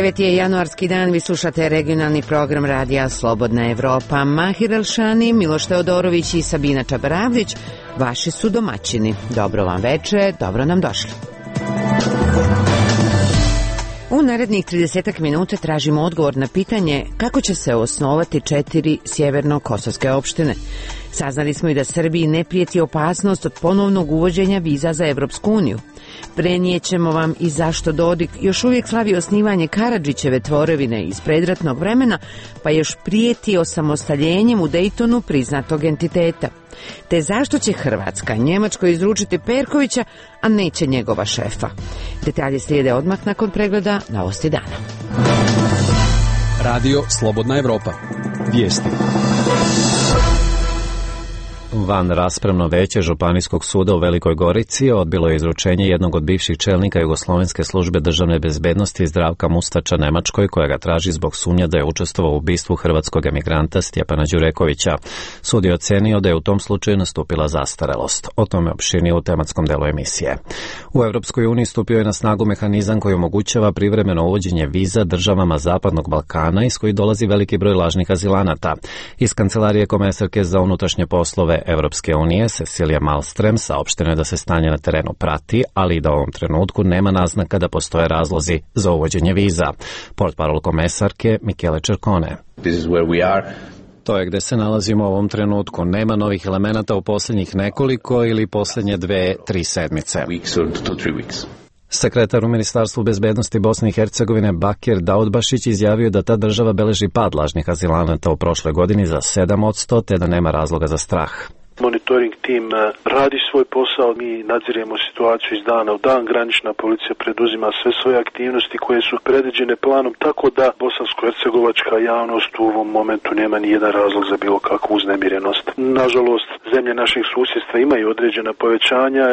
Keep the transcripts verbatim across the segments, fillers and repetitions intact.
deveti je januarski dan, vi slušate regionalni program radija Slobodna Evropa. Mahir Elšani, Miloš Teodorović i Sabina Čabaravdić, vaši su domaćini. Dobro vam veče, dobro nam došli. U narednih tridesetak minuta tražimo odgovor na pitanje kako će se osnovati četiri sjeverno-kosovske opštine. Saznali smo i da Srbiji ne prijeti opasnost od ponovnog uvođenja viza za Evropsku uniju. Prenijećemo vam i zašto Dodik još uvijek slavi osnivanje Karadžićeve tvorevine iz predratnog vremena, pa još prijeti osamostaljenjem u Dejtonu priznatog entiteta. Te zašto će Hrvatska Njemačkoj izručiti Perkovića, a neće njegova šefa. Detalje slijede odmah nakon pregleda novosti dana. Radio Slobodna Evropa. Vijesti. Van raspravno veće Županijskog suda u Velikoj Gorici odbilo je izručenje jednog od bivših čelnika Jugoslovenske službe državne bezbednosti Zdravka Mustača Nemačkoj, koja ga traži zbog sumnja da je učestvovao u ubistvu hrvatskog emigranta Stjepana Đurekovića. Sud je ocenio da je u tom slučaju nastupila zastarelost. O tome opširnije u tematskom delu emisije. U Europskoj uniji stupio je na snagu mehanizam koji omogućava privremeno uvođenje viza državama Zapadnog Balkana iz kojih dolazi veliki broj lažnih azilanata. Iz kancelarije komesarke za unutrašnje poslove Evropske unije Cecilia Malmström saopšteno je da se stanje na terenu prati, ali i da u ovom trenutku nema naznaka da postoje razlozi za uvođenje viza. Portparol komesarke Michele Cercone. This is where we are. To je gde se nalazimo u ovom trenutku. Nema novih elemenata u posljednjih nekoliko ili posljednje dve, tri sedmice. Weeks or two, three weeks. Sekretar u Ministarstvu bezbednosti Bosne i Hercegovine Bakir Daudbašić izjavio da ta država beleži pad lažnih azilanata u prošloj godini za sedam posto, te da nema razloga za strah. Monitoring tim radi svoj posao, mi nadziremo situaciju iz dana u dan, granična policija preduzima sve svoje aktivnosti koje su predviđene planom, tako da bosansko-hercegovačka javnost u ovom momentu nema ni jedan razlog za bilo kakvu uznemirenost. Nažalost, zemlje naših susjedstva imaju određena povećanja.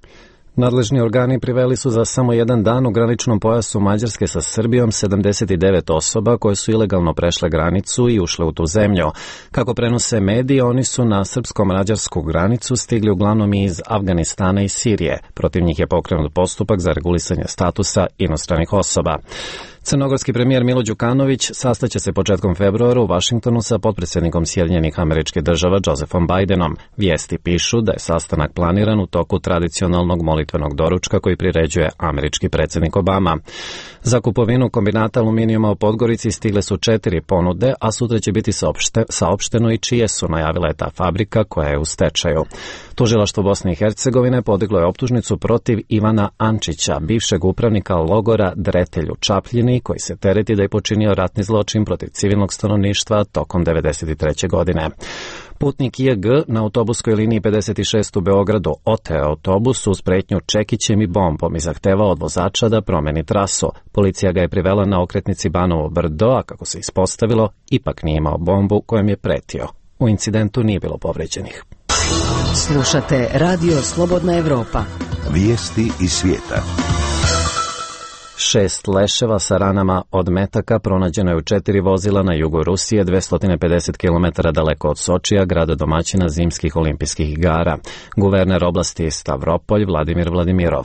Nadležni organi priveli su za samo jedan dan u graničnom pojasu Mađarske sa Srbijom sedamdeset devet osoba koje su ilegalno prešle granicu i ušle u tu zemlju. Kako prenose mediji, oni su na srpsko-mađarsku granicu stigli uglavnom iz Afganistana i Sirije. Protiv njih je pokrenut postupak za regulisanje statusa inostranih osoba. Crnogorski premijer Milo Đukanović sastaće se početkom februara u Vašingtonu sa potpredsjednikom Sjedinjenih Američkih Država Josephom Bidenom. Vijesti pišu da je sastanak planiran u toku tradicionalnog molitvenog doručka koji priređuje američki predsjednik Obama. Za kupovinu kombinata aluminijuma u Podgorici stigle su četiri ponude, a sutra će biti saopšte, saopšteno i čije su, najavila je ta fabrika koja je u stečaju. Tužilaštvo Bosne i Hercegovine podiglo je optužnicu protiv Ivana Ančića, bivšeg upravnika logora Dretelj u Čapljini, koji se tereti da je počinio ratni zločin protiv civilnog stanovništva tokom devedeset treće godine. Putnik I G na autobuskoj liniji pedeset šest u Beogradu oteo autobus uz pretnju čekićem i bombom i zahtevao od vozača da promeni trasu. Policija ga je privela na okretnici Banovo Brdo, a kako se ispostavilo, ipak nije imao bombu kojom je pretio. U incidentu nije bilo povređenih. Slušate Radio Slobodna Evropa. Vijesti iz svijeta. Šest leševa sa ranama od metaka pronađeno je u četiri vozila na jugu Rusije, dvesta pedeset kilometara daleko od Sočija, grada domaćina zimskih olimpijskih igara. Guverner oblasti Stavropolj Vladimir Vladimirov.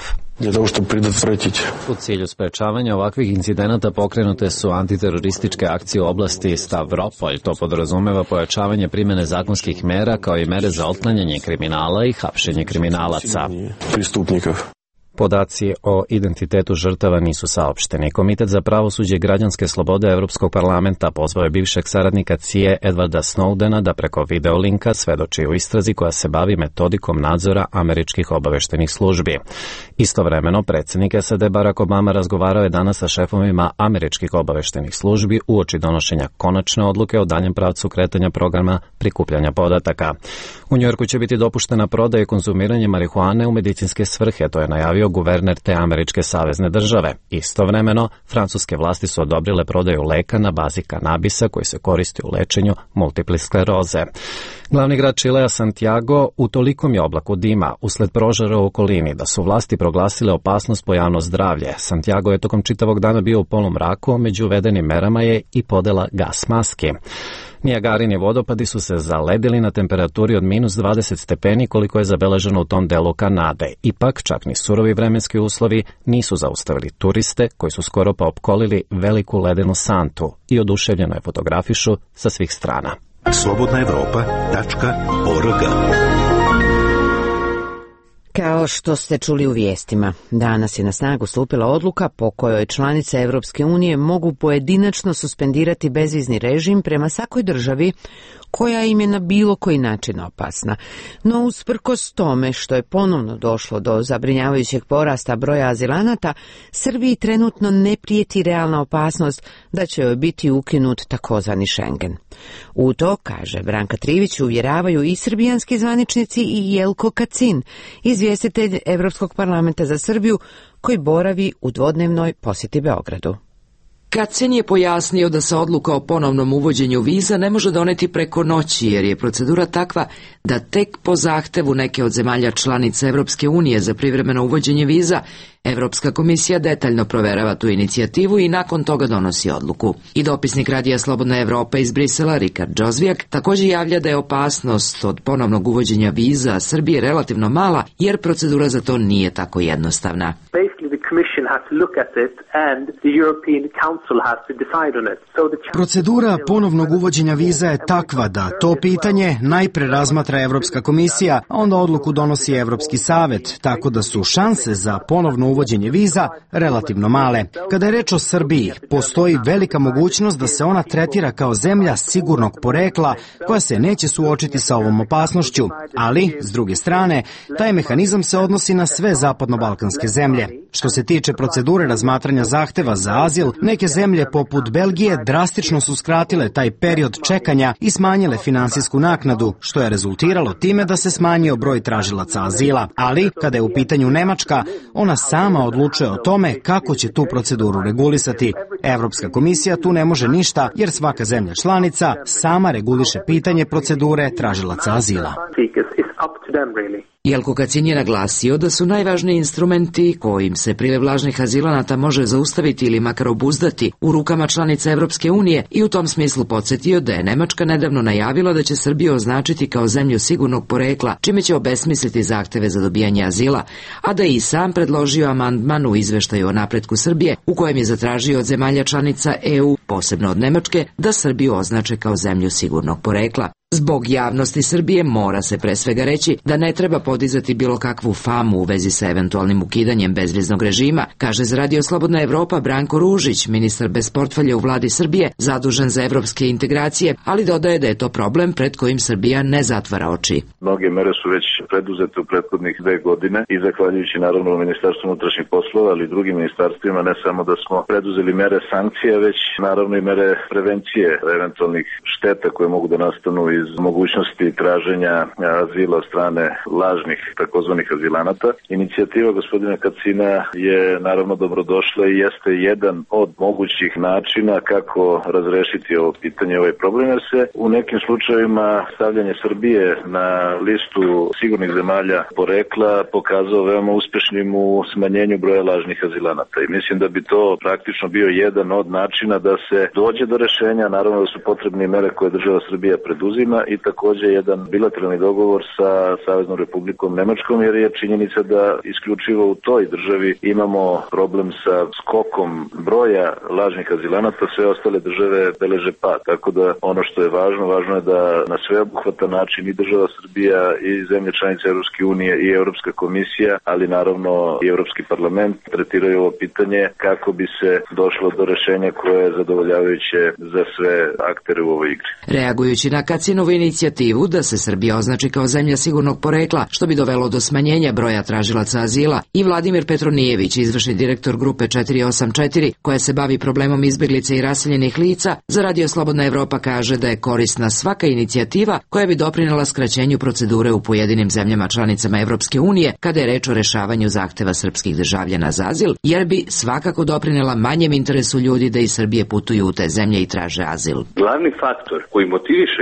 U cilju sprečavanja ovakvih incidenata pokrenute su antiterorističke akcije u oblasti Stavropolj. To podrazumeva pojačavanje primjene zakonskih mera kao i mere za otklanjanje kriminala i hapšenje kriminalaca. Podaci o identitetu žrtava nisu saopšteni. Komitet za pravosuđe i građanske slobode Evropskog parlamenta pozvao je bivšeg saradnika C I A Edwarda Snowdena da preko videolinka svedoči u istrazi koja se bavi metodikom nadzora američkih obaveštenih službi. Istovremeno, predsjednik S A D Barack Obama razgovarao je danas sa šefovima američkih obaveštenih službi uoči donošenja konačne odluke o daljem pravcu kretanja programa prikupljanja podataka. U Njujorku će biti dopuštena prodaja i konzumiranje marihuane u medicinske svrhe, to je najavio guverner te američke savezne države. Istovremeno, francuske vlasti su odobrile prodaju leka na bazi kanabisa koji se koristi u lečenju multiple skleroze. Glavni grad Čilea Santiago u tolikom je oblaku dima usled prožara u okolini da su vlasti proglasile opasnost po javno zdravlje. Santiago je tokom čitavog dana bio u polumraku, među uvedenim merama je i podela gas maske. Nijagarini vodopadi su se zaledili na temperaturi od minus dvadeset stepeni koliko je zabeleženo u tom delu Kanade. Ipak, čak ni surovi vremenski uslovi nisu zaustavili turiste koji su skoro pa opkolili veliku ledenu santu i oduševljeno je fotografišu sa svih strana. slobodna evropa tačka org. Kao što ste čuli u vijestima, danas je na snagu stupila odluka po kojoj članice Evropske unije mogu pojedinačno suspendirati bezvizni režim prema svakoj državi koja im je na bilo koji način opasna. No usprkos tome što je ponovno došlo do zabrinjavajućeg porasta broja azilanata, Srbiji trenutno ne prijeti realna opasnost da će joj biti ukinut takozvani Schengen. U to, kaže Branka Trivić, uvjeravaju i srbijanski zvaničnici i Jelko Kacin, izvjestitelj Evropskog parlamenta za Srbiju, koji boravi u dvodnevnoj posjeti Beogradu. Kacin je pojasnio da se odluka o ponovnom uvođenju viza ne može doneti preko noći, jer je procedura takva da tek po zahtevu neke od zemalja članica Evropske unije za privremeno uvođenje viza, Evropska komisija detaljno proverava tu inicijativu i nakon toga donosi odluku. I dopisnik Radija Slobodna Evropa iz Brisela, Rikard Džozvijak, također javlja da je opasnost od ponovnog uvođenja viza Srbije relativno mala, jer procedura za to nije tako jednostavna. Procedura ponovnog uvođenja viza je takva da to pitanje najpre razmatra Evropska komisija, a onda odluku donosi Evropski savet, tako da su šanse za ponovno uvođenje viza relativno male. Kada je reč o Srbiji, postoji velika mogućnost da se ona tretira kao zemlja sigurnog porekla koja se neće suočiti sa ovom opasnošću, ali, s druge strane, taj mehanizam se odnosi na sve zapadno-balkanske zemlje. Što se tiče procedure razmatranja zahteva za azil, neke zemlje poput Belgije drastično su skratile taj period čekanja i smanjile finansijsku naknadu, što je rezultiralo time da se smanjio broj tražilaca azila. Ali, kada je u pitanju Nemačka, ona sama odlučuje o tome kako će tu proceduru regulisati. Evropska komisija tu ne može ništa, jer svaka zemlja članica sama reguliše pitanje procedure tražilaca azila. Jelko Kacin je naglasio da su najvažniji instrumenti kojim se priliv lažnih azilanata može zaustaviti ili makar obuzdati u rukama članica Evropske unije i u tom smislu podsjetio da je Nemačka nedavno najavila da će Srbiju označiti kao zemlju sigurnog porekla, čime će obesmisliti zahteve za dobijanje azila, a da je i sam predložio amandman u izveštaju o napretku Srbije u kojem je zatražio od zemalja članica E U, posebno od Nemačke, da Srbiju označe kao zemlju sigurnog porekla. Zbog javnosti Srbije mora se pre svega reći da ne treba podizati bilo kakvu famu u vezi sa eventualnim ukidanjem bezviznog režima, kaže za Radio Slobodna Evropa Branko Ružić, ministar bez portfelja u vladi Srbije, zadužen za evropske integracije, ali dodaje da je to problem pred kojim Srbija ne zatvara oči. Mnoge mere su već preduzete u prethodnih dve godine i zahvaljujući naravno Ministarstvu unutrašnjih poslova, ali i drugim ministarstvima, ne samo da smo preduzeli mere sankcije, već naravno i mere prevencije eventualnih šteta koje mogu da nastanu iz mogućnosti traženja azila od strane lažnih takozvanih azilanata. Inicijativa gospodina Kacina je naravno dobrodošla i jeste jedan od mogućih načina kako razrešiti ovo pitanje, ovaj problem, jer se u nekim slučajevima stavljanje Srbije na listu sigurnih zemalja porekla pokazao veoma uspešnim u smanjenju broja lažnih azilanata. I mislim da bi to praktično bio jedan od načina da se dođe do rešenja, naravno da su potrebne mere koje država Srbija preduzima i također jedan bilateralni dogovor sa Saveznom Republikom Nemačkom, jer je činjenica da isključivo u toj državi imamo problem sa skokom broja lažnih azilanata, sve ostale države beleže pad. Tako da ono što je važno, važno je da na sveobuhvatan način i država Srbija i zemlje članice Evropske unije i Evropska komisija, ali naravno i Evropski parlament tretiraju ovo pitanje kako bi se došlo do rešenja koje je zadovoljavajuće za sve aktere u ovoj igri. Reagujući na Kacinovu inicijativu da se Srbija označi kao zemlja sigurnog porekla, što bi dovelo do smanjenja broja tražilaca azila, i Vladimir Petronijević, izvršni direktor grupe četiri osam četiri, koja se bavi problemom izbjeglica i raseljenih lica, za Radio Slobodna Evropa kaže da je korisna svaka inicijativa koja bi doprinela skraćenju procedure u pojedinim zemljama članicama Evropske unije kada je reč o rešavanju zahteva srpskih državljana za azil, jer bi svakako doprinela manjem interesu ljudi da iz Srbije putuju u te zemlje i traže azil. Glavni faktor koji motiviše ljude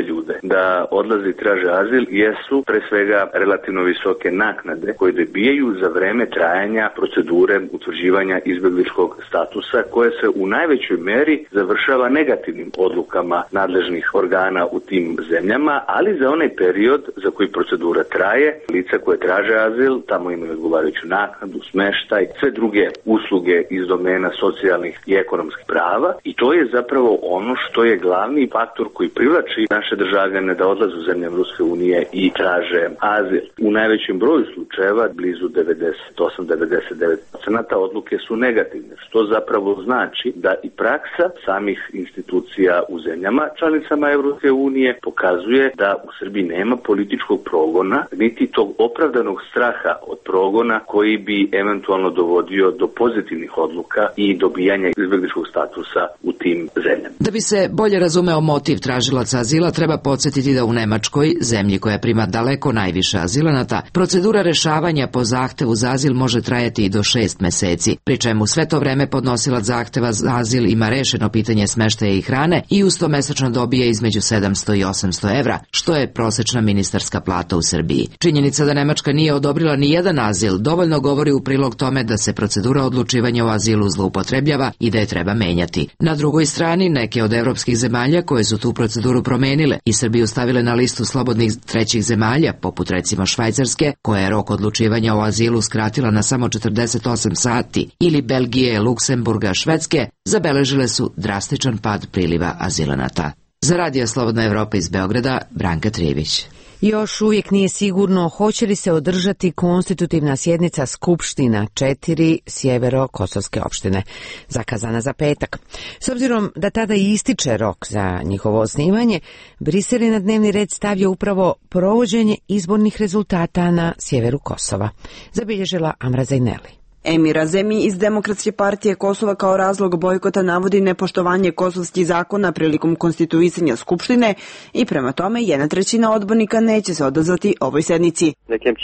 da odlaze i traže azil jesu pre svega relativno visoke naknade koje dobijaju za vreme trajanja procedure utvrđivanja izbegličkog statusa, koje se u najvećoj meri završava negativnim odlukama nadležnih organa u tim zemljama, ali za onaj period za koji procedura traje, lica koje traže azil tamo imaju odgovarajuću naknadu, smeštaj, sve druge usluge iz domena socijalnih i ekonomskih prava, i to je zapravo ono što je glavni faktor koji privlači naše državljane da odlaze u zemlje Evropske unije i traže azil. U najvećem broju slučajeva, blizu devedeset osam do devedeset devet posto odluke su negativne, što zapravo znači da i praksa samih institucija u zemljama članicama Evropske unije pokazuje da u Srbiji nema političkog progona, niti tog opravdanog straha od progona koji bi eventualno dovodio do pozitivnih odluka i dobijanja izbegličkog statusa u tim zemljama. Da bi se bolje razumeo motiv tražilaca azila, treba podsjetiti da u Nemačkoj, zemlji koja prima daleko najviše azilanata, procedura rešavanja po zahtevu za azil može trajati i do šest meseci, pri čemu sve to vreme podnosilac zahteva za azil ima rešeno pitanje smeštaja i hrane i uz to mesečno dobije između sedamsto i osamsto evra, što je prosečna ministarska plata u Srbiji. Činjenica da Nemačka nije odobrila ni jedan azil dovoljno govori u prilog tome da se procedura odlučivanja o azilu zloupotrebljava i da je treba menjati. Na drugoj strani, neke od evropskih zemalja koje su tu proceduru promenile i Srbiju stavile na listu slobodnih trećih zemalja, poput recimo Švajcarske, koja je rok odlučivanja o azilu skratila na samo četrdeset osam sati, ili Belgije, Luksemburga, Švedske, zabeležile su drastičan pad priliva azilanata. Za Radio Slobodna Evropa iz Beograda, Branka Trijević. Još uvijek nije sigurno hoće li se održati konstitutivna sjednica Skupština četiri sjevero-kosovske opštine, zakazana za petak. S obzirom da tada i ističe rok za njihovo osnivanje, Brisel je na dnevni red stavio upravo provođenje izbornih rezultata na sjeveru Kosova, zabilježila Amra Zajneli. Emir Azemi iz Demokratske partije Kosova kao razlog bojkota navodi nepoštovanje kosovskih zakona prilikom konstituisanja Skupštine i prema tome jedna trećina odbornika neće se odazvati ovoj sednici.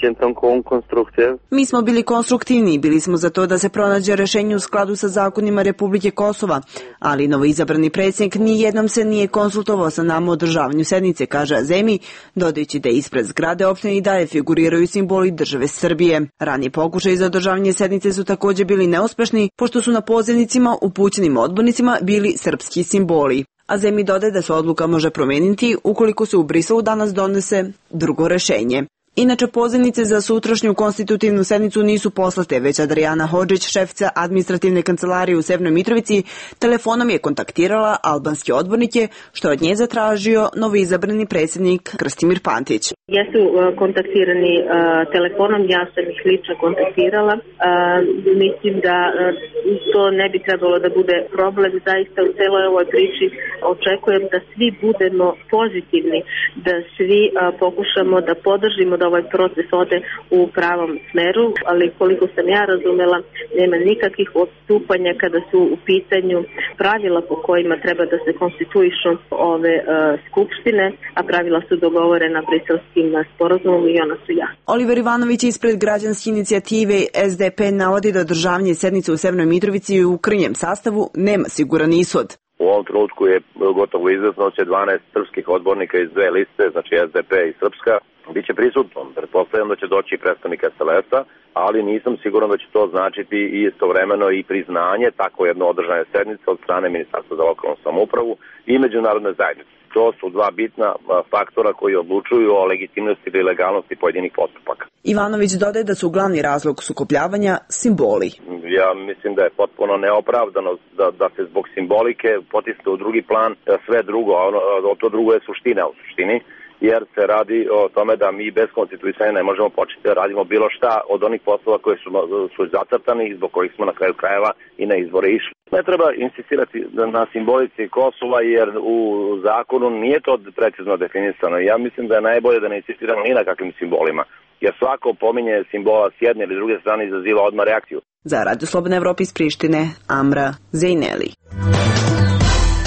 Mi smo bili konstruktivni i bili smo za to da se pronađe rešenje u skladu sa zakonima Republike Kosova, ali novoizabrani predsjednik nijednom se nije konsultovao sa nama o održavanju sednice, kaže Azemi, dodajući da ispred zgrade opštine i dalje figuriraju simboli države Srbije. Ranije pokušaj za održavanje sednice su također bili neuspešni, pošto su na pozivnicima upućenim odbornicima bili srpski simboli. Azemi dodaje da se odluka može promeniti ukoliko se u Briselu danas donese drugo rešenje. Inače, pozivnice za sutrašnju konstitutivnu sednicu nisu poslate, već Adriana Hodžić, šefica administrativne kancelarije u Severnoj Mitrovici, telefonom je kontaktirala albanske odbornike, što je od nje zatražio novoizabrani predsjednik Krstimir Pantić. Jesu kontaktirani uh, telefonom, ja sam ih lično kontaktirala. Uh, mislim da uh, to ne bi trebalo da bude problem. Zaista u celoj ovoj priči očekujem da svi budemo pozitivni, da svi uh, pokušamo da podržimo da ovaj proces ode u pravom smeru, ali koliko sam ja razumela, nema nikakvih odstupanja kada su u pitanju pravila po kojima treba da se konstituišu ove uh, skupštine, a pravila su dogovorena briselskim sporazumom i ona su jasna. Oliver Ivanović ispred građanske inicijative S D P navodi da održavanje sednice u Severnoj Mitrovici u krnjem sastavu nema siguran ishod. U ovom trenutku je gotovo izvesno da će dvanaest srpskih odbornika iz dve liste, znači S D P i Srpska, biće prisutno. Pretpostavljam da će doći i predstavnik S L S-a, ali nisam siguran da će to značiti i istovremeno i priznanje tako jedno održane sednice od strane Ministarstva za lokalnu samoupravu i međunarodne zajednice. To su dva bitna faktora koji odlučuju o legitimnosti ili legalnosti pojedinih postupaka. Ivanović dodaje da su glavni razlog sukobljavanja simboli. Ja mislim da je potpuno neopravdano da, da se zbog simbolike potisne u drugi plan sve drugo, a ono, to drugo je suština u suštini, jer se radi o tome da mi bez konstituisanja ne možemo početi da radimo bilo šta od onih poslova koje su, su zacrtani i zbog kojih smo na kraju krajeva i na izbore išli. Ne treba insistirati na simbolici Kosova jer u zakonu nije to precizno definisano. Ja mislim da je najbolje da ne insistiramo ni na kakvim simbolima, jer svako pominje simbola s jedne ili druge strane izaziva odmah reakciju. Za Radio Slobodna Evropa iz Prištine, Amra Zajneli.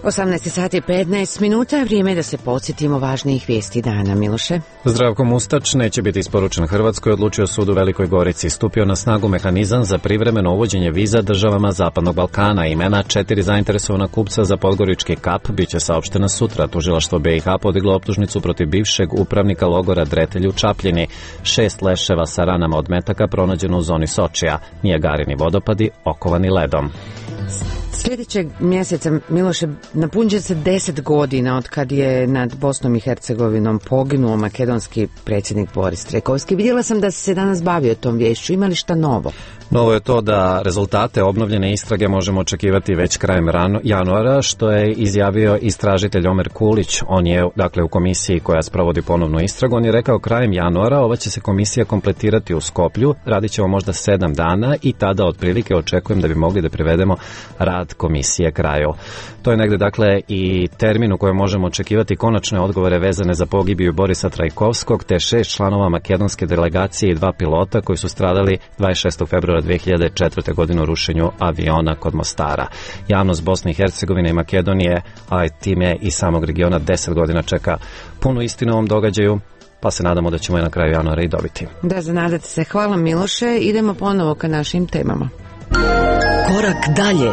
osamnaest sati i petnaest minuta, vrijeme je da se podsjetimo važnijih vijesti dana. Miloše? Zdravko Mustač neće biti isporučen Hrvatskoj, odlučio sud u Velikoj Gorici. Stupio na snagu mehanizam za privremeno uvođenje viza državama Zapadnog Balkana. Imena četiri zainteresovana kupca za podgorički kap biće saopštena sutra. Tužilaštvo B i H podiglo optužnicu protiv bivšeg upravnika logora Dretelj u Čapljini. Šest leševa sa ranama od metaka pronađeno u zoni Sočija. Nijagarini vodopadi okovani ledom. Sljedećeg mjeseca, Miloše, napunit se deset godina od kad je nad Bosnom i Hercegovinom poginuo makedonski predsjednik Boris Strekovski. Vidjela sam da se danas bavio tom vješću. Ima li šta novo? Novo je to da rezultate obnovljene istrage možemo očekivati već krajem rano, januara, što je izjavio istražitelj Omer Kulić. On je, dakle, u komisiji koja sprovodi ponovnu istragu. On je rekao krajem januara ova će se komisija kompletirati u Skoplju. Radit ćemo možda sedam dana i tada otprilike očekujem da bi mogli da privedemo rad komisije kraju. To je negde, dakle, i termin u kojem možemo očekivati konačne odgovore vezane za pogibiju Borisa Trajkovskog, te šest članova makedonske delegacije i dva pilota koji su stradali dvadeset šestog februara dve hiljade četvrte. godine u rušenju aviona kod Mostara. Javnost Bosne i Hercegovine i Makedonije, a time i samog regiona, deset godina čeka punu istinu o ovom događaju, pa se nadamo da ćemo je na kraju januara i dobiti. Da, zanadate se. Hvala, Miloše. Idemo ponovo ka našim temama. Korak dalje.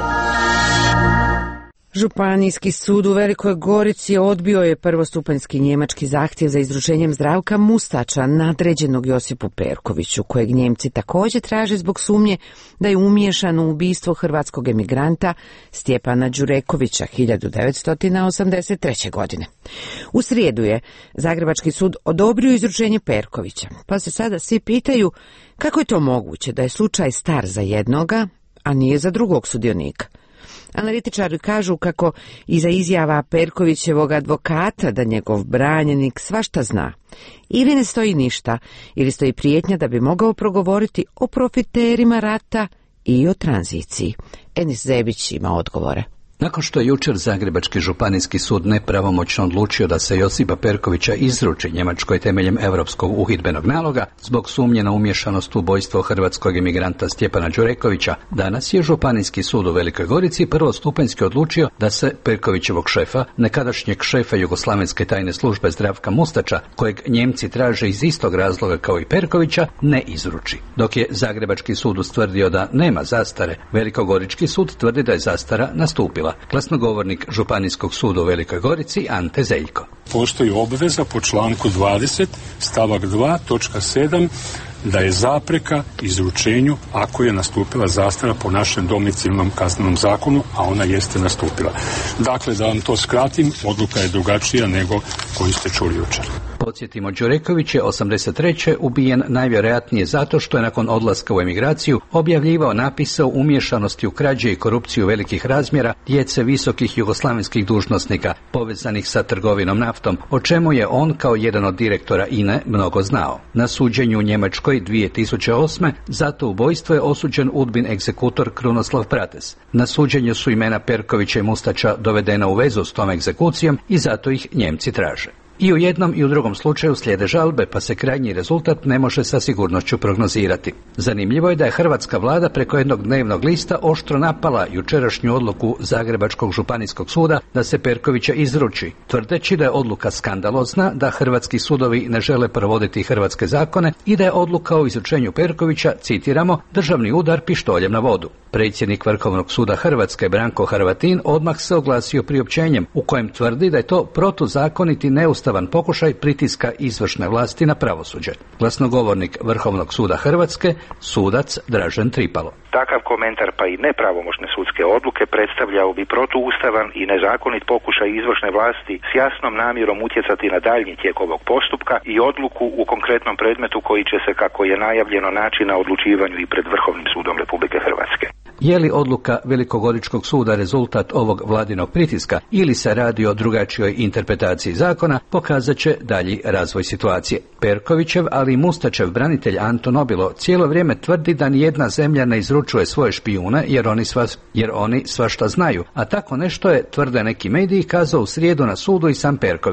Županijski sud u Velikoj Gorici odbio je prvostupanjski njemački zahtjev za izručenjem Zdravka Mustača, nadređenog Josipu Perkoviću, kojeg Njemci također traže zbog sumnje da je umiješan u ubistvo hrvatskog emigranta Stjepana Đurekovića hiljadu devetsto osamdeset treće. godine. U srijedu je Zagrebački sud odobrio izručenje Perkovića, pa se sada svi pitaju kako je to moguće da je slučaj star za jednoga, a nije za drugog sudionika. Analitičari kažu kako iza izjava Perkovićevog advokata da njegov branjenik svašta zna, ili ne stoji ništa, ili stoji prijetnja da bi mogao progovoriti o profiterima rata i o tranziciji. Enis Zebić ima odgovore. Nakon što je jučer Zagrebački županijski sud nepravomoćno odlučio da se Josipa Perkovića izruči Njemačkoj temeljem europskog uhidbenog naloga zbog sumnje na umješanost u ubojstvo hrvatskog emigranta Stjepana Đurekovića, danas je Županijski sud u Velikoj Gorici prvostupanjski odlučio da se Perkovićevog šefa, nekadašnjeg šefa Jugoslavenske tajne službe Zdravka Mustača, kojeg Njemci traže iz istog razloga kao i Perkovića, ne izruči. Dok je Zagrebački sud ustvrdio da nema zastare, Velikogorički sud tvrdi da je zastara nastupila. Glasnogovornik Županijskog suda u Velikoj Gorici Ante Zeljko. Postoji obveza po članku dvadeset stavak dva točka sedam da je zapreka izručenju ako je nastupila zastara po našem domicilnom kaznenom zakonu, a ona jeste nastupila. Dakle, da vam to skratim, odluka je drugačija nego koju ste čuli jučer. Podsjetimo, Đureković je osamdeset treće ubijen najvjerojatnije zato što je nakon odlaska u emigraciju objavljivao napise o umješanosti u krađe i korupciju velikih razmjera djece visokih jugoslavenskih dužnosnika povezanih sa trgovinom naftom, o čemu je on kao jedan od direktora I N E mnogo znao. Na suđenju u Njemačkoj dvije tisuće osme za to ubojstvo je osuđen udbin egzekutor Krunoslav Prates. Na suđenju su imena Perkovića i Mustača dovedena u vezu s tom egzekucijom i zato ih Njemci traže. I u jednom i u drugom slučaju slijede žalbe, pa se krajnji rezultat ne može sa sigurnošću prognozirati. Zanimljivo je da je hrvatska vlada preko jednog dnevnog lista oštro napala jučerašnju odluku Zagrebačkog županijskog suda da se Perkovića izruči, tvrdeći da je odluka skandalozna, da hrvatski sudovi ne žele provoditi hrvatske zakone i da je odluka o izručenju Perkovića, citiramo, državni udar pištoljem na vodu. Predsjednik Vrhovnog suda Hrvatske Branko Hrvatin odmah se oglasio priopćenjem u kojem tvrdi da je to protuzakoniti neustavan pokušaj pritiska izvršne vlasti na pravosuđe. Glasnogovornik Vrhovnog suda Hrvatske, sudac Dražen Tripalo. Takav komentar pa i nepravomoćne sudske odluke predstavljao bi protuustavan i nezakonit pokušaj izvršne vlasti s jasnom namjerom utjecati na daljnji tijek ovog postupka i odluku u konkretnom predmetu koji će se, kako je najavljeno, naći na odlučivanju i pred Vrhovnim sudom Republike Hrvatske. Je li odluka Velikogoričkog suda rezultat ovog vladinog pritiska ili se radi o drugačijoj interpretaciji zakona, pokazat će dalji razvoj situacije. Perkovićev, ali i Mustačev branitelj Anto Nobilo cijelo vrijeme tvrdi da nijedna zemlja ne izručuje svoje špijune jer oni, sva, jer oni svašta znaju, a tako nešto je, tvrde neki mediji, kazao u srijedu na sudu i sam Perković.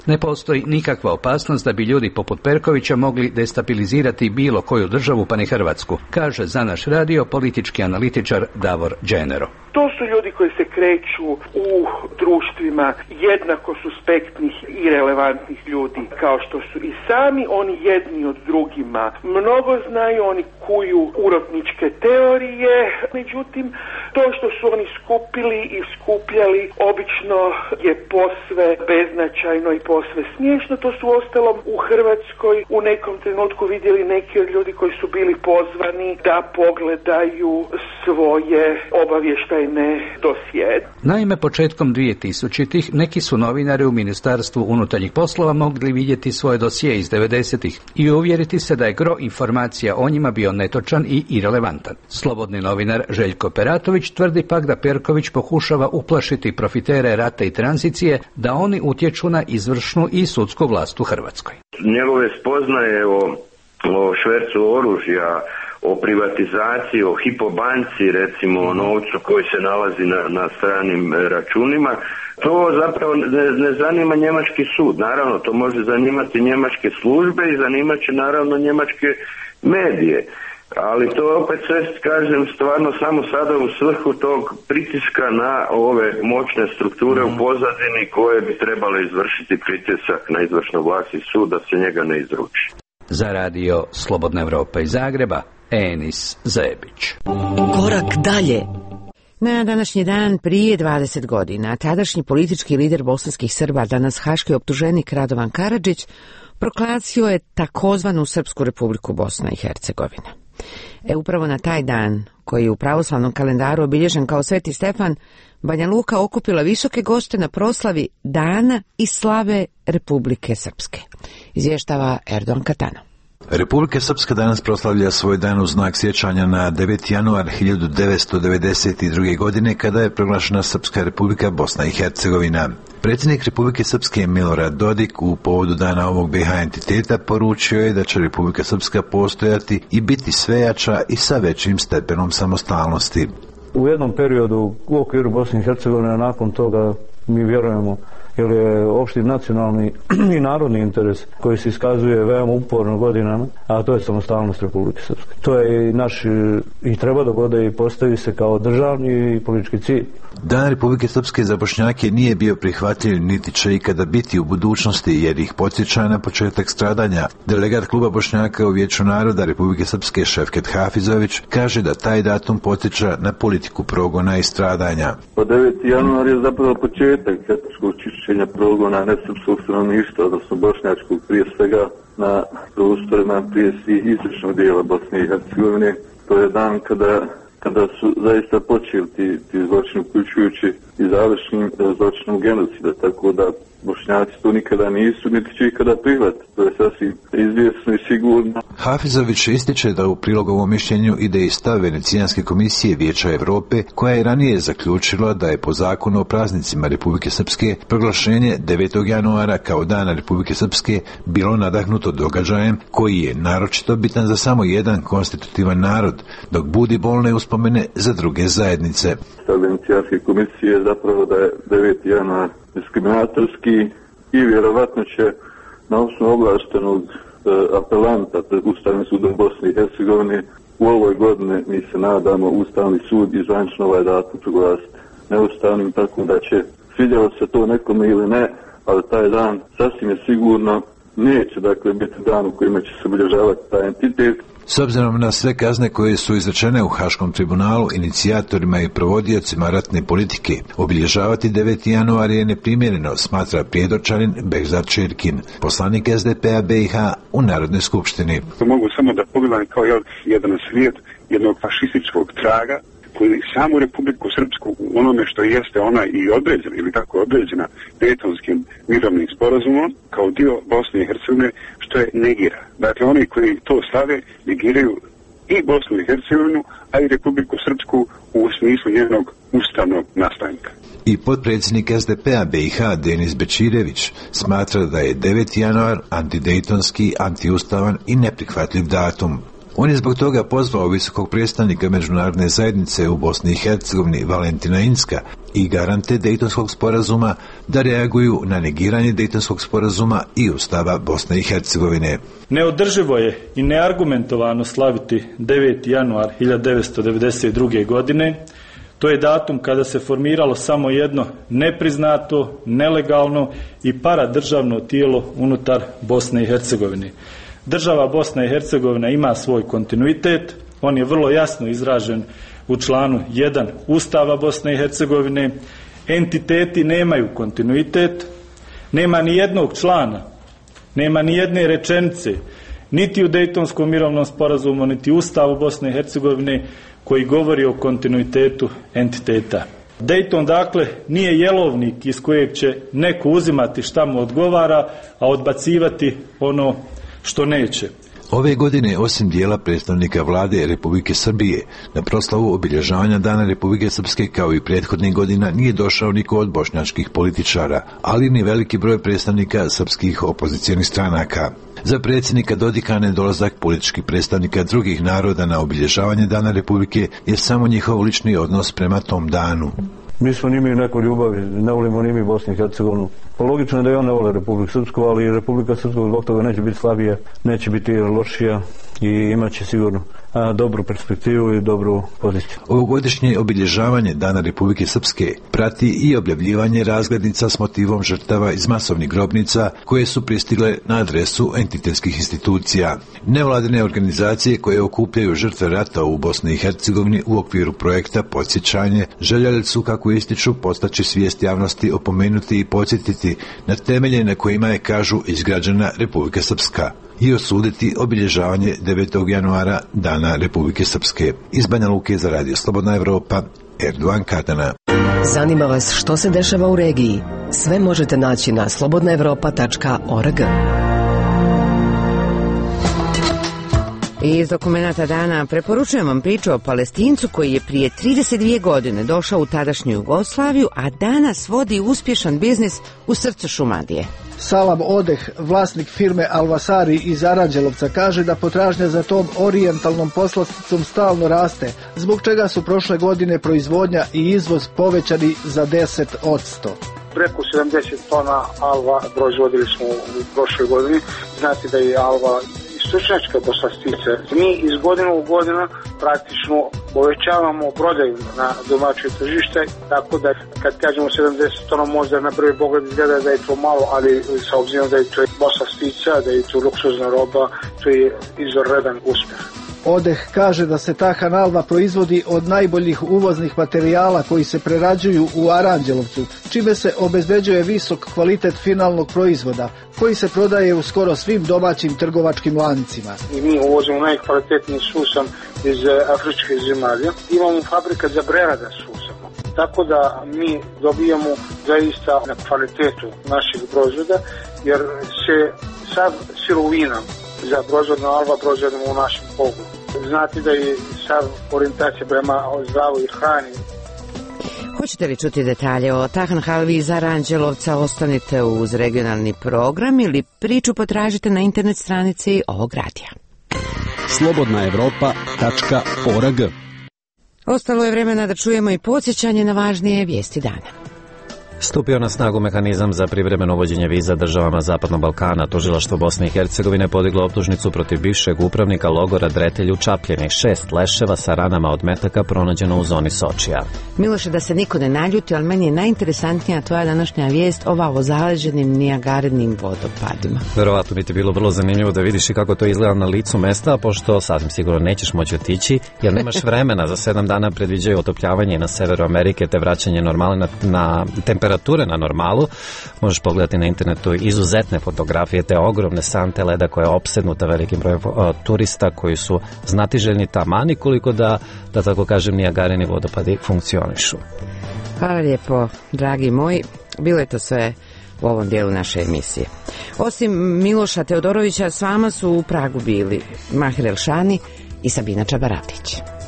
Ne postoji nikakva opasnost da bi ljudi poput Perkovića mogli destabilizirati bilo koju državu, pa ni Hrvatsku, kaže za naš radio politički analitičar Davor Đenero. To su ljudi koji se kreću u društvima jednako suspektnih i relevantnih ljudi, kao što su i sami oni jedni od drugima. Mnogo znaju, oni kuju urotničke teorije, međutim, to što su oni skupili i skupljali obično je posve beznačajno i posve smiješno. To su ostalom u Hrvatskoj u nekom trenutku vidjeli neki od ljudi koji su bili pozvani da pogledaju svoje obavještaje dosije. Naime, početkom dvije-tisućitih neki su novinari u Ministarstvu unutarnjih poslova mogli vidjeti svoje dosije iz devedesetih i uvjeriti se da je gro informacija o njima bio netočan i irelevantan. Slobodni novinar Željko Peratović tvrdi pak da Perković pokušava uplašiti profitere rata i tranzicije da oni utječu na izvršnu i sudsku vlast u Hrvatskoj. Njegove spoznaje o, o švercu oružja, o privatizaciji, o Hypo banci, recimo o novcu koji se nalazi na, na stranim računima, to zapravo ne, ne zanima njemački sud. Naravno, to može zanimati njemačke službe i zanimat će naravno njemačke medije. Ali to opet sve, kažem, stvarno samo sada u svrhu tog pritiska na ove moćne strukture u pozadini koje bi trebale izvršiti pritisak na izvršnu vlast i sud da se njega ne izruči. Za radio Slobodna Evropa iz Zagreba, Enis Zebić. Korak dalje. Na današnji dan prije dvadeset godina tadašnji politički lider bosanskih Srba, danas haški optuženik Radovan Karadžić, proglasio je takozvanu Srpsku republiku Bosna i Hercegovina. E upravo na taj dan, koji je u pravoslavnom kalendaru obilježen kao Sveti Stefan, Banja Luka okupila visoke goste na proslavi Dana i slave Republike Srpske. Izvještava Erdogan Katano. Republika Srpska danas proslavlja svoj dan u znak sjećanja na deveti januar hiljadu devetsto devedeset druge. godine kada je proglašena Srpska republika Bosna i Hercegovina. Predsjednik Republike Srpske Milorad Dodik u povodu dana ovog B H entiteta poručio je da će Republika Srpska postojati i biti svejača i sa većim stepenom samostalnosti. U jednom periodu u okviru Bosne i Hercegovine, nakon toga mi vjerujemo, jer je opšti nacionalni i narodni interes koji se iskazuje veoma uporno godinama, a to je samostalnost Republike Srpske. To je i naš i treba da bude i postavi se kao državni i politički cilj. Dan Republike Srpske za Bošnjake nije bio prihvatljiv niti će ikada biti u budućnosti jer ih podsjeća na početak stradanja. Delegat kluba Bošnjaka u Vijeću naroda Republike Srpske Šefket Hafizović kaže da taj datum podsjeća na politiku progona i stradanja. deveti januar je zapravo početak etničkog čišćenja progona nesrpskog stanovništva, odnosno bošnjačkog, prije svega na prostorima prije svih istočnog dijela Bosne i Hercegovine. To je dan kada kada su zaista počeli ti, ti zločini, uključujući i završnim zločinom genocida, tako da Bošnjaci to nikada nisu, niti će ikada prihvatiti. To je sasvim izvjesno i sigurno. Hafizović ističe da u prilogovom mišljenju ide i stav Venecijanske komisije Vijeća Evrope, koja je ranije zaključila da je po zakonu o praznicima Republike Srpske proglašenje devetog januara kao dana Republike Srpske bilo nadahnuto događajem koji je naročito bitan za samo jedan konstitutivan narod, dok budi bolne uspomene za druge zajednice. Stav Venecijanske komisije je zapravo da je deveti januar diskriminatorski i vjerovatno će na osnovu ovlaštenog e, apelanta pred Ustavnim sudom Bosne i Hercegovine u ovoj godini mi se nadamo Ustavni sud i zvanično ovaj datum proglasiti neustavnim, tako da će, svidjelo se to nekome ili ne, ali taj dan sasvim je sigurno neće dakle biti dan u kojima će se obilježavati taj entitet. S obzirom na sve kazne koje su izrečene u Haškom tribunalu inicijatorima i prevodiocima ratne politike, obilježavati deveti januar je neprimjereno, smatra prijedočanin Behzad Čirkin, poslanik S D P-a B i H u Narodnoj skupštini. Mogu samo da pogledam kao jedan svijet jednog fašističkog traga koji samu Republiku Srpsku u onome što jeste ona i određena ili tako određena Dejtonskim mirovnim sporazumom kao dio Bosne i Hercegovine što je negira. Dakle, oni koji to stave negiraju i Bosnu i Hercegovinu, a i Republiku Srpsku u smislu njenog ustavnog nastanka. I potpredsjednik S D P-a B i H Denis Bečirević smatra da je deveti januar antidejtonski, antiustavan i neprihvatljiv datum. On je zbog toga pozvao visokog predstavnika međunarodne zajednice u Bosni i Hercegovini Valentina Inzka i garante Dejtonskog sporazuma da reaguju na negiranje Dejtonskog sporazuma i Ustava Bosne i Hercegovine. Neodrživo je i neargumentovano slaviti deveti januar hiljadu devetsto devedeset druge. godine. To je datum kada se formiralo samo jedno nepriznato, nelegalno i paradržavno tijelo unutar Bosne i Hercegovine. Država Bosna i Hercegovina ima svoj kontinuitet, on je vrlo jasno izražen u članu jedan Ustava Bosne i Hercegovine. Entiteti nemaju kontinuitet, nema ni jednog člana, nema ni jedne rečenice, niti u Dejtonskom mirovnom sporazumu, niti Ustavu Bosne i Hercegovine koji govori o kontinuitetu entiteta. Dejton, dakle, nije jelovnik iz kojeg će neko uzimati šta mu odgovara, a odbacivati ono što neće. Ove godine, osim dijela predstavnika vlade Republike Srbije, na proslavu obilježavanja Dana Republike Srpske kao i prethodnih godina nije došao niko od bošnjačkih političara, ali ni veliki broj predstavnika srpskih opozicijonih stranaka. Za predsjednika Dodika nedolazak političkih predstavnika drugih naroda na obilježavanje Dana Republike je samo njihov lični odnos prema tom danu. Mi smo njimi neko ljubavi, ne volimo ni mi Bosnu i Hercegovinu. Pa logično je da i on ne vole Republiku Srpsku, ali Republika Srpska zbog toga neće biti slabija, neće biti lošija i imaće sigurno a, dobru perspektivu i dobru poziciju. Ovogodišnje obilježavanje Dana Republike Srpske prati i objavljivanje razglednica s motivom žrtava iz masovnih grobnica koje su pristigle na adresu entitetskih institucija. Nevladine organizacije koje okupljaju žrtve rata u Bosni i Hercegovini u okviru projekta Podsjećanje željeli su, kako ističu, postaći svijest javnosti, opomenuti i podsjetiti na temelje na kojima je, kažu, izgrađena Republika Srpska i osuditi obilježavanje devetog januara Dana Republike Srpske. Iz Banja Luke za Radio Slobodna Evropa, Erdogan Katana. Zanima vas što se dešava u regiji? Sve možete naći na slobodna evropa tačka org. Iz dokumenata dana preporučujem vam priču o Palestincu koji je prije trideset dvije godine došao u tadašnju Jugoslaviju, a danas vodi uspješan biznis u srcu Šumadije. Salam Odeh, vlasnik firme Alvasari iz Aranđelovca, kaže da potražnja za tom orijentalnom poslasticom stalno raste, zbog čega su prošle godine proizvodnja i izvoz povećani za deset posto. Preko sedamdeset tona alva proizvodili smo u prošloj godini. Znate da je alva stručnjačka poslastica. Mi iz godine u godinu praktično povećavamo prodaju na domaće tržište, tako da kad kažemo sedamdeset tona možda na prvi pogled izgleda da je to malo, ali sa obzirom da je to poslastica, da je to luksuzna roba, to je izvanredan uspjeh. Odeh kaže da se ta hanalva proizvodi od najboljih uvoznih materijala koji se prerađuju u Aranđelovcu, čime se obezbeđuje visok kvalitet finalnog proizvoda, koji se prodaje u skoro svim domaćim trgovačkim lancima. I mi uvozimo najkvalitetniji susam iz afričkih zemalja. Imamo fabrika za prerada susama. Tako da mi dobijamo zaista na kvalitetu naših proizvoda, jer se sav sirovina za proizvodno alva proizvodimo u našem pogonu. Znate da je sav orijentacija prema zdravoj hrani. Hoćete li čuti detalje o Tahan halvi iz Aranđelovca? Ostanite uz regionalni program ili priču potražite na internet stranici ovog radija. slobodna evropa tačka org. Ostalo je vremena da čujemo i podsjećanje na važnije vijesti dana. Stupio na snagu mehanizam za privremeno uvođenje viza državama Zapadnog Balkana. Tužilaštvo Bosne i Hercegovine podiglo optužnicu protiv bivšeg upravnika logora Dretelj u Čapljini. Šest leševa sa ranama od metaka pronađeno u zoni Sočija. Miloše, da se niko ne naljuti, ali meni je najinteresantnija tvoja današnja vijest o ovozaleđenim Nijagarenim vodopadima. Verovatno bi ti bilo vrlo zanimljivo da vidiš i kako to izgleda na licu mesta, pošto sasvim sigurno nećeš moći otići, jer nemaš vremena. Za sedam dana predviđaju otopljavanje na severu Amerike te vraćanje normale na, na temperature na normalu. Možeš pogledati na internetu izuzetne fotografije te ogromne sante leda koja je opsednuta velikim brojem turista koji su znatiželjni tamani koliko da, da tako kažem, Nijagareni vodopadi funkcionišu. Hvala lijepo, dragi moji. Bilo je to sve u ovom dijelu naše emisije. Osim Miloša Teodorovića, s vama su u Pragu bili Mahir Elšani i Sabina Čabaravlić.